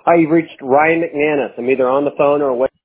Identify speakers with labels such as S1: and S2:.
S1: Hi, you've reached Ryan McManus. I'm either on the phone or away.